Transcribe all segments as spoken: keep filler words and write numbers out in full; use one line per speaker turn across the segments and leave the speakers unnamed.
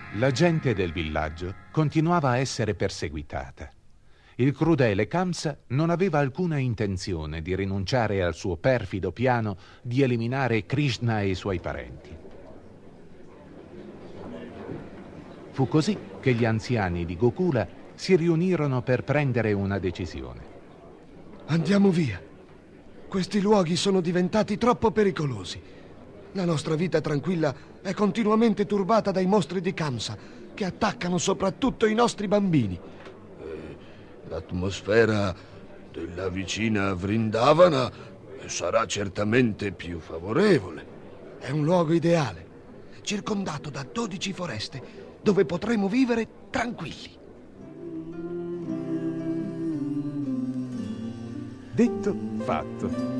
La gente del villaggio continuava a essere perseguitata. Il crudele Kamsa non aveva alcuna intenzione di rinunciare al suo perfido piano di eliminare Krishna e i suoi parenti. Fu così che gli anziani di Gokula si riunirono per prendere una decisione.
Andiamo via. Questi luoghi sono diventati troppo pericolosi. La nostra vita tranquilla è continuamente turbata dai mostri di Kamsa, che attaccano soprattutto i nostri bambini.
Eh, l'atmosfera della vicina Vrindavana sarà certamente più favorevole.
È un luogo ideale, circondato da dodici foreste, dove potremo vivere tranquilli.
Detto, fatto.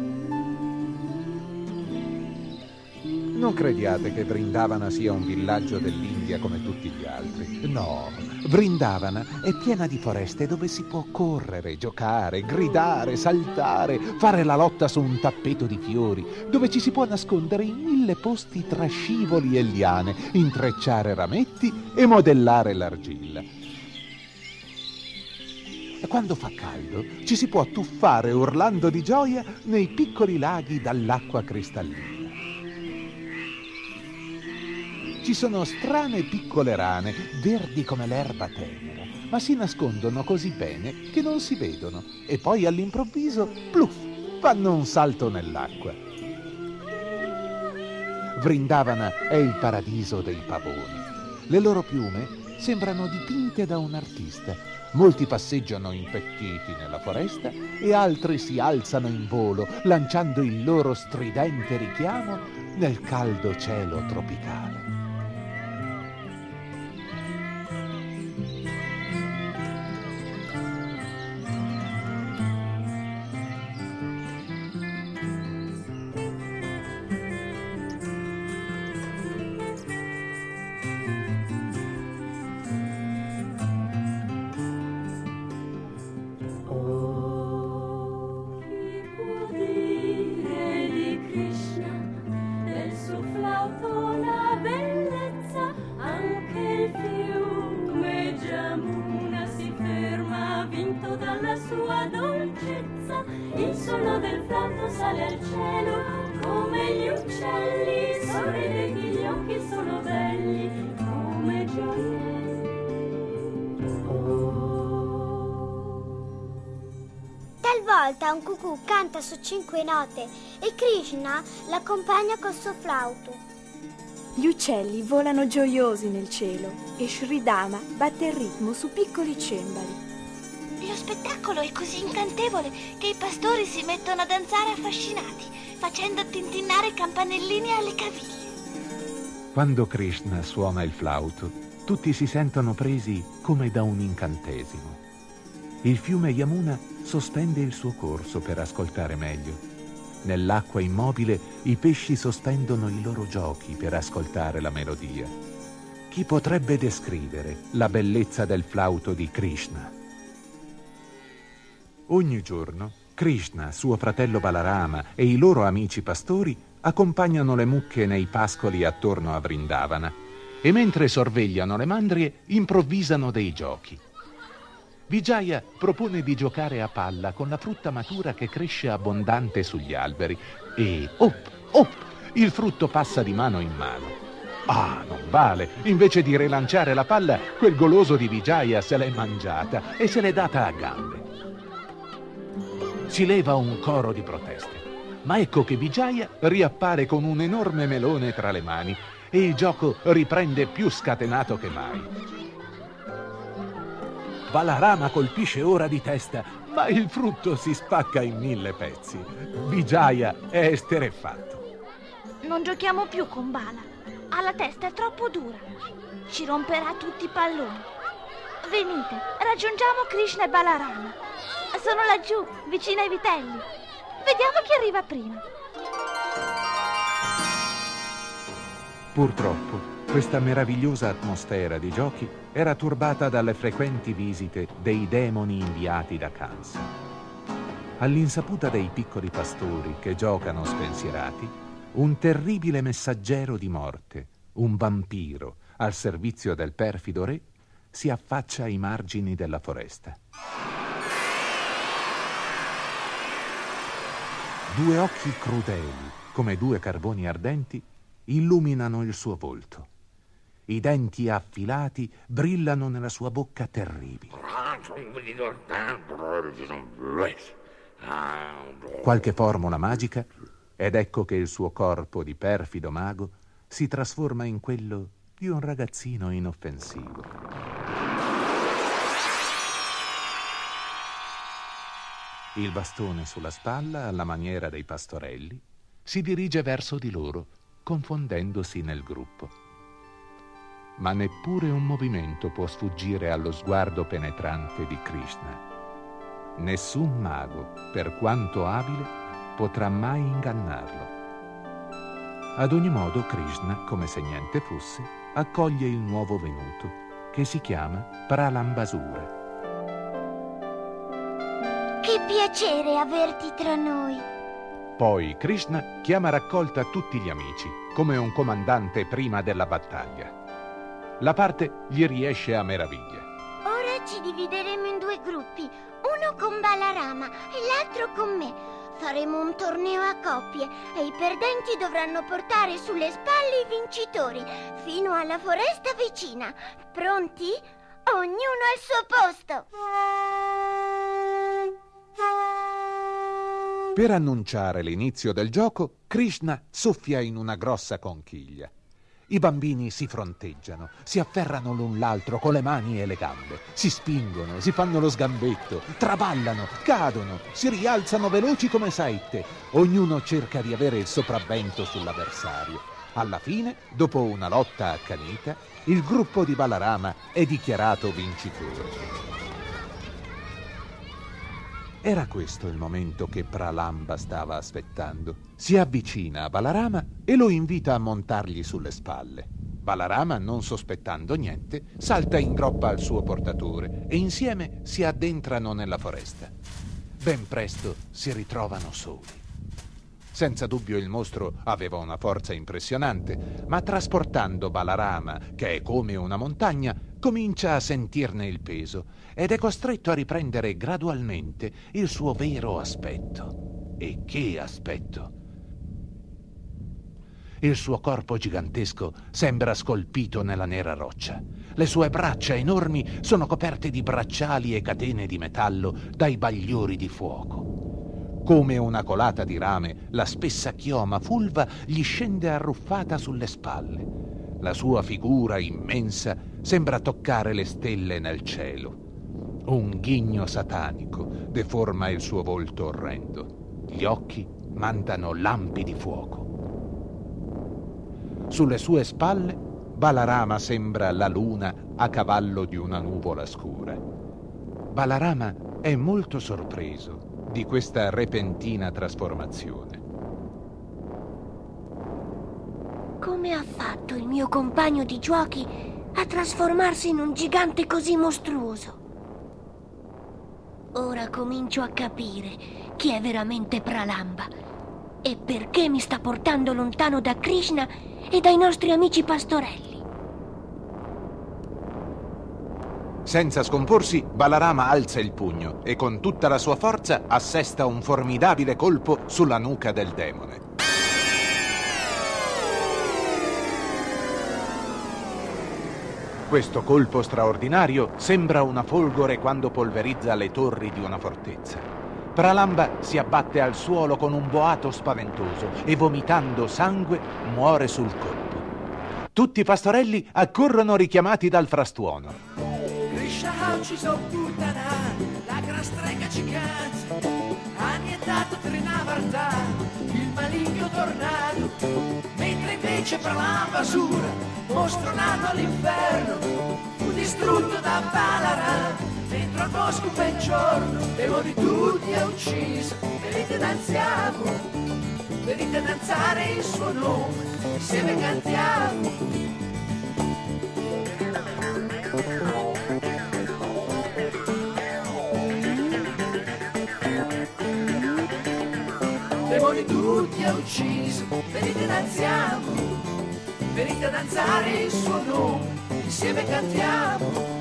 Non crediate che Vrindavana sia un villaggio dell'India come tutti gli altri. No, Vrindavana è piena di foreste dove si può correre, giocare, gridare, saltare, fare la lotta su un tappeto di fiori, dove ci si può nascondere in mille posti tra scivoli e liane, intrecciare rametti e modellare l'argilla. E quando fa caldo ci si può tuffare urlando di gioia nei piccoli laghi dall'acqua cristallina. Ci sono strane piccole rane, verdi come l'erba tenera, ma si nascondono così bene che non si vedono e poi all'improvviso, pluff, fanno un salto nell'acqua. Vrindavana è il paradiso dei pavoni. Le loro piume sembrano dipinte da un artista. Molti passeggiano impettiti nella foresta e altri si alzano in volo, lanciando il loro stridente richiamo nel caldo cielo tropicale.
Il suono del flauto sale al cielo come gli uccelli, sorridenti gli occhi sono belli come gioielli.
Talvolta un cucù canta su cinque note e Krishna l'accompagna col suo flauto.
Gli uccelli volano gioiosi nel cielo e Sridhama batte il ritmo su piccoli cembali.
Lo spettacolo è così incantevole che i pastori si mettono a danzare affascinati, facendo tintinnare i campanellini alle caviglie.
Quando Krishna suona il flauto, tutti si sentono presi come da un incantesimo. Il fiume Yamuna sospende il suo corso per ascoltare meglio. Nell'acqua immobile i pesci sospendono i loro giochi per ascoltare la melodia. Chi potrebbe descrivere la bellezza del flauto di Krishna? Ogni giorno Krishna, suo fratello Balarama e i loro amici pastori accompagnano le mucche nei pascoli attorno a Vrindavana e mentre sorvegliano le mandrie improvvisano dei giochi. Vijaya propone di giocare a palla con la frutta matura che cresce abbondante sugli alberi e op, op, il frutto passa di mano in mano. Ah, non vale! Invece di rilanciare la palla, quel goloso di Vijaya se l'è mangiata e se l'è data a gambe. Si leva un coro di proteste, ma ecco che Vijaya riappare con un enorme melone tra le mani e il gioco riprende più scatenato che mai. Balarama colpisce ora di testa, ma il frutto si spacca in mille pezzi. Vijaya è esterrefatto.
Non giochiamo più con Bala. Ha la testa troppo dura. Ci romperà tutti i palloni. Venite, raggiungiamo Krishna e Balarama. Sono laggiù, vicino ai vitelli. Vediamo chi arriva prima.
Purtroppo, questa meravigliosa atmosfera di giochi era turbata dalle frequenti visite dei demoni inviati da Kamsa. All'insaputa dei piccoli pastori che giocano spensierati, un terribile messaggero di morte, un vampiro, al servizio del perfido re, si affaccia ai margini della foresta. Due occhi crudeli, come due carboni ardenti, illuminano il suo volto. I denti affilati brillano nella sua bocca terribile. Qualche formula magica, ed ecco che il suo corpo di perfido mago si trasforma in quello di un ragazzino inoffensivo. Il bastone sulla spalla, alla maniera dei pastorelli, si dirige verso di loro, confondendosi nel gruppo. Ma neppure un movimento può sfuggire allo sguardo penetrante di Krishna. Nessun mago, per quanto abile, potrà mai ingannarlo. Ad ogni modo, Krishna, come se niente fosse, accoglie il nuovo venuto, che si chiama Pralambasura.
Che piacere averti tra noi.
Poi Krishna chiama a raccolta tutti gli amici, come un comandante prima della battaglia. La parte gli riesce a meraviglia.
Ora ci divideremo in due gruppi, uno con Balarama e l'altro con me. Faremo un torneo a coppie e i perdenti dovranno portare sulle spalle i vincitori fino alla foresta vicina. Pronti? Ognuno al suo posto.
Per annunciare l'inizio del gioco, Krishna soffia in una grossa conchiglia. I bambini si fronteggiano, si afferrano l'un l'altro con le mani e le gambe, si spingono, si fanno lo sgambetto, traballano, cadono, si rialzano veloci come saette. Ognuno cerca di avere il sopravvento sull'avversario. Alla fine, dopo una lotta accanita, il gruppo di Balarama è dichiarato vincitore. Era questo il momento che Pralamba stava aspettando. Si avvicina a Balarama e lo invita a montargli sulle spalle. Balarama, non sospettando niente, salta in groppa al suo portatore e insieme si addentrano nella foresta. Ben presto si ritrovano soli. Senza dubbio il mostro aveva una forza impressionante, ma trasportando Balarama, che è come una montagna, comincia a sentirne il peso ed è costretto a riprendere gradualmente il suo vero aspetto. E che aspetto! Il suo corpo gigantesco sembra scolpito nella nera roccia. Le sue braccia enormi sono coperte di bracciali e catene di metallo dai bagliori di fuoco. Come una colata di rame, la spessa chioma fulva gli scende arruffata sulle spalle. La sua figura immensa sembra toccare le stelle nel cielo. Un ghigno satanico deforma il suo volto orrendo. Gli occhi mandano lampi di fuoco. Sulle sue spalle, Balarama sembra la luna a cavallo di una nuvola scura. Balarama è molto sorpreso di questa repentina trasformazione.
Come ha fatto il mio compagno di giochi a trasformarsi in un gigante così mostruoso? Ora comincio a capire chi è veramente Pralamba e perché mi sta portando lontano da Krishna e dai nostri amici pastorelli.
Senza scomporsi, Balarama alza il pugno e con tutta la sua forza assesta un formidabile colpo sulla nuca del demone. Questo colpo straordinario sembra una folgore quando polverizza le torri di una fortezza. Pralamba si abbatte al suolo con un boato spaventoso e vomitando sangue muore sul colpo. Tutti i pastorelli accorrono richiamati dal frastuono.
Krishna ha ucciso Putana, la gran strega cicanza, ha annientato Trinavarta, il maligno tornado, mentre invece Pralambasura, mostro nato all'inferno, fu distrutto da Balarama. Dentro al bosco un bel giorno, demoni tutti ha ucciso. Venite danziamo, venite a danzare il suo nome, insieme cantiamo. Demoni tutti ha ucciso, venite danziamo, venite a danzare il suo nome, insieme cantiamo.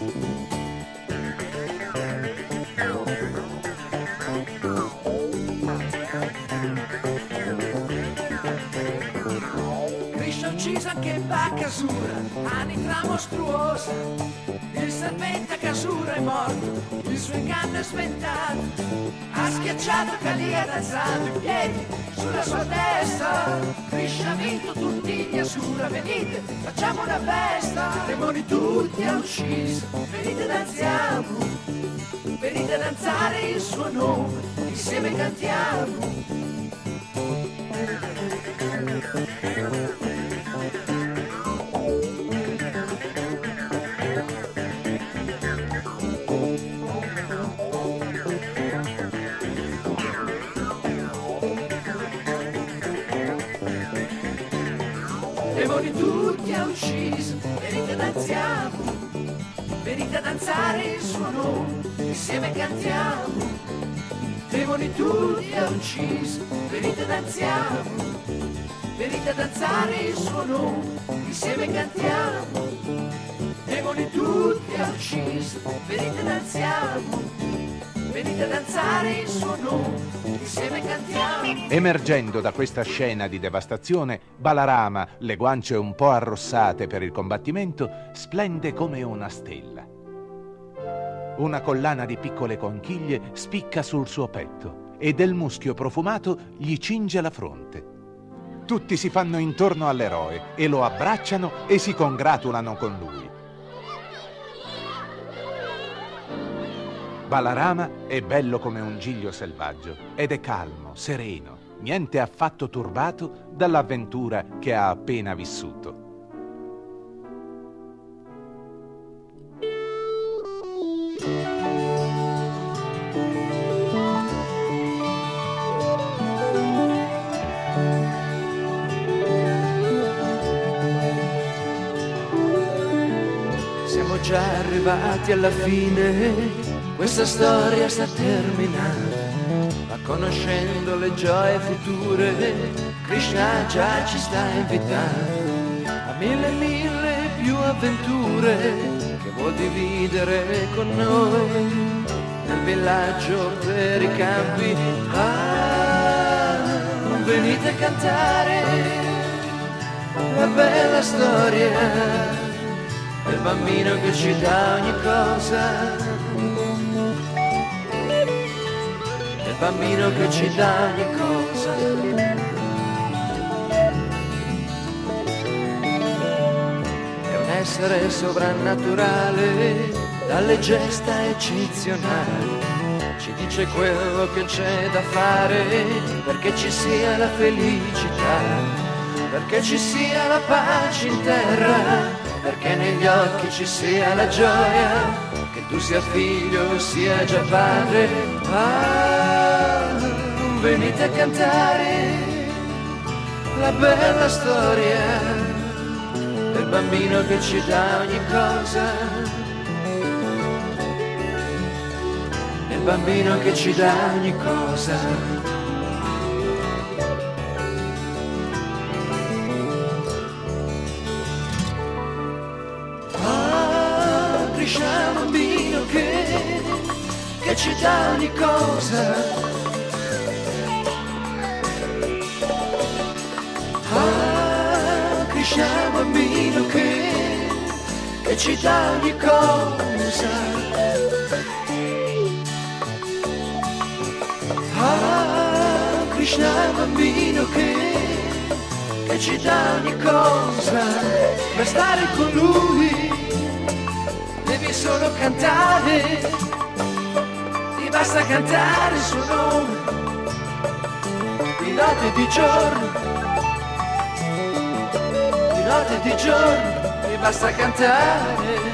Krishna ucciso anche in Bakasura, anitra mostruosa, il serpente Akasura è morto, il suo inganno è sventato, ha schiacciato Kali e danzato in piedi sulla sua testa. Krishna ha vinto tutti gli Asura, venite, facciamo una festa, demoni tutti ha ucciso, venite danziamo, venite a danzare il suo nome, insieme cantiamo. Demoni tutti ha ucciso, venite danziamo, venite a danzare il suo nome, insieme cantiamo. Demoni tutti ha ucciso, venite danziamo, venite a danzare il suo nome, insieme cantiamo. Demoni tutti ha ucciso, venite danziamo, venite a danzare il suo nome, insieme cantiamo.
Emergendo da questa scena di devastazione, Balarama, le guance un po' arrossate per il combattimento, splende come una stella. Una collana di piccole conchiglie spicca sul suo petto e del muschio profumato gli cinge la fronte. Tutti si fanno intorno all'eroe e lo abbracciano e si congratulano con lui. Balarama è bello come un giglio selvaggio ed è calmo, sereno, niente affatto turbato dall'avventura che ha appena vissuto.
Siamo già arrivati alla fine, questa storia sta terminando, ma conoscendo le gioie future, Krishna già ci sta invitando a mille mille più avventure che vuol dividere con noi, nel villaggio per i campi. Ah, venite a cantare la bella storia del bambino che ci dà ogni cosa, del bambino che ci dà ogni cosa. È un essere sovrannaturale, dalle gesta eccezionali, ci dice quello che c'è da fare perché ci sia la felicità, perché ci sia la pace in terra, perché negli occhi ci sia la gioia, che tu sia figlio, sia già padre. Ah, venite a cantare la bella storia del bambino che ci dà ogni cosa, del bambino che ci dà ogni cosa. Krishna bambino che, che ci dà ogni cosa. Ah, Krishna bambino che, che ci dà ogni cosa. Ah, Krishna bambino che, che ci dà ogni cosa. Per stare con lui devi solo cantare, ti basta cantare il suo nome, di notte e di giorno, di notte e di giorno, ti basta cantare.